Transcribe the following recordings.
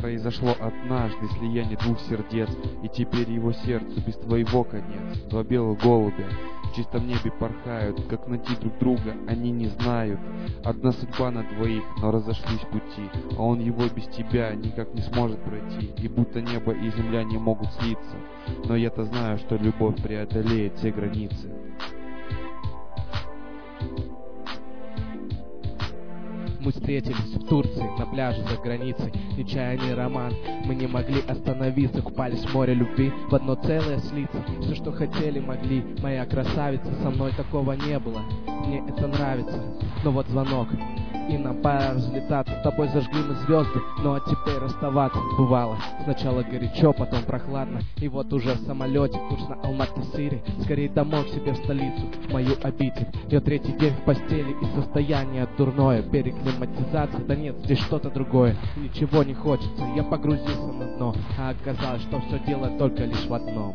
Произошло однажды слияние двух сердец, и теперь его сердцу без твоего конец. Два белых голубя в чистом небе порхают, как найти друг друга они не знают. Одна судьба на двоих, но разошлись пути, а он его без тебя никак не сможет пройти. И будто небо и земля не могут слиться, но я-то знаю, что любовь преодолеет все границы. Мы встретились в Турции, на пляже за границей. Нечаянный роман, мы не могли остановиться. Купались в море любви, в одно целое слиться. Все, что хотели, могли, моя красавица. Со мной такого не было, мне это нравится. Но вот звонок, и нам пора разлетаться. С тобой зажгли мы звезды, ну а теперь расставаться. Бывало, сначала горячо, потом прохладно. И вот уже в самолете, курс на Алматы-Сири. Скорее домой, к себе в столицу, в мою обитель. Я третий день в постели, и состояние дурное. Переклиматизация, да нет, здесь что-то другое. Ничего не хочется, я погрузился на дно. А оказалось, что все дело только лишь в одном.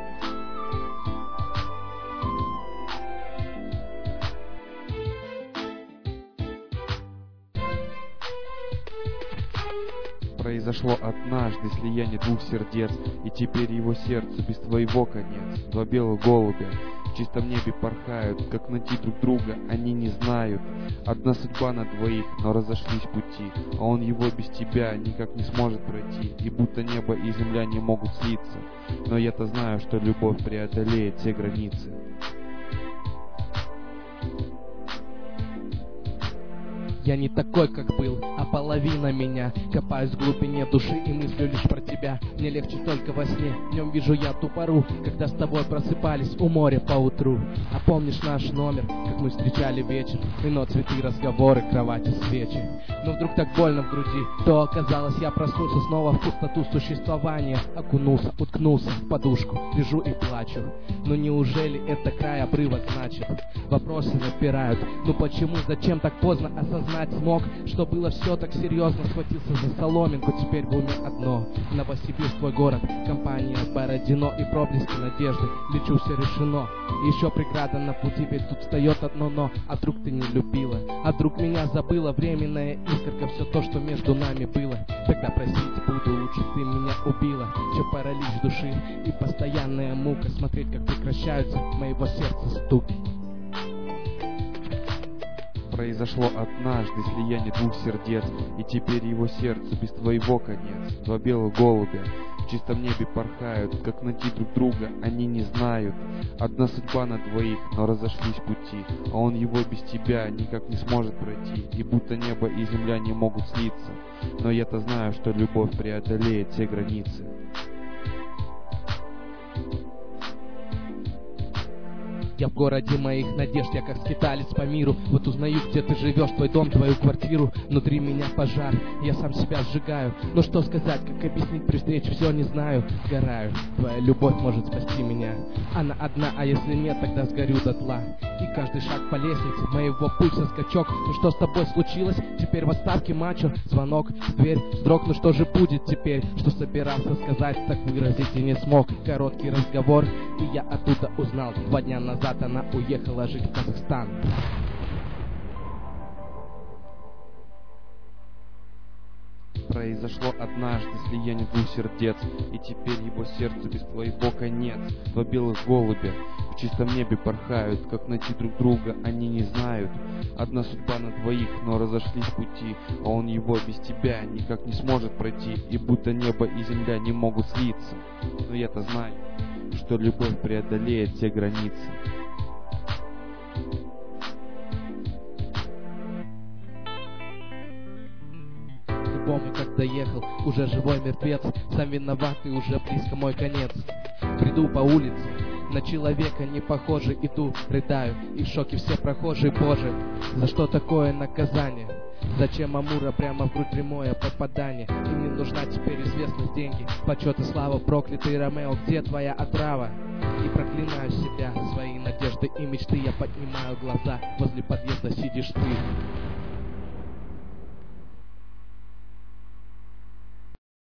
Произошло однажды слияние двух сердец, и теперь его сердцу без твоего конец. Два белых голубя в чистом небе порхают, как найти друг друга они не знают. Одна судьба на двоих, но разошлись пути, а он его без тебя никак не сможет пройти. И будто небо и земля не могут слиться, но я-то знаю, что любовь преодолеет все границы. Я не такой, как был, а половина меня. Копаюсь в глубине души и мыслю лишь про тебя. Мне легче только во сне, в нем вижу я ту пору, когда с тобой просыпались у моря поутру. А помнишь наш номер, как мы встречали вечер? Вино, цветы, разговоры, кровати, свечи. Но вдруг так больно в груди, то оказалось, я проснулся снова в пустоту существования. Окунулся, уткнулся в подушку, лежу и плачу. Но неужели это край обрыва значит? Вопросы напирают, ну почему, зачем так поздно осознать смог, что было все так серьезно. Схватился за соломинку, теперь в уме одно. Новосибирск, твой город, компания Бородино и проблески надежды. Лечу, все решено, еще преграда на пути, ведь тут встает одно но. А вдруг ты не любила, а вдруг меня забыла? Временная искорка, все то, что между нами было. Тогда простить буду, лучше ты меня убила. Все паралич души и постоянная мука, смотреть, как прекращаются моего сердца стуки. Произошло однажды слияние двух сердец, и теперь его сердцу без твоего конец. Два белых голубя в чистом небе порхают, как найти друг друга они не знают. Одна судьба на двоих, но разошлись пути, а он его без тебя никак не сможет пройти. И будто небо и земля не могут слиться, но я-то знаю, что любовь преодолеет все границы. Я в городе моих надежд, я как скиталец по миру. Вот узнаю, где ты живешь, твой дом, твою квартиру. Внутри меня пожар, я сам себя сжигаю. Но что сказать, как объяснить при встрече, все не знаю. Сгораю, твоя любовь может спасти меня. Она одна, а если нет, тогда сгорю дотла. И каждый шаг по лестнице, моего пульса скачок. Ну что с тобой случилось? Теперь в отставке мачо. Звонок в дверь, вздрог, ну что же будет теперь? Что собирался сказать, так выразить и не смог. Короткий разговор, и я оттуда узнал. 2 дня назад она уехала жить в Казахстан. Произошло однажды слияние двух сердец, и теперь его сердцу без твоего конец. Два белых голубя в чистом небе порхают, как найти друг друга они не знают. Одна судьба на двоих, но разошлись пути, а он его без тебя никак не сможет пройти. И будто небо и земля не могут слиться, но я-то знаю, что любовь преодолеет все границы. Помню, как доехал, уже живой мертвец. Сам виноват, и уже близко мой конец. Бреду по улице, на человека не похожий. Иду, рыдаю, и в шоке все прохожие. Боже, за что такое наказание? Зачем Амура прямо в грудь прямое попадание? И мне нужна теперь известность, деньги, почет и слава. Проклятый Ромео, где твоя отрава? И проклинаю себя, свои надежды и мечты. Я поднимаю глаза, возле подъезда сидишь ты.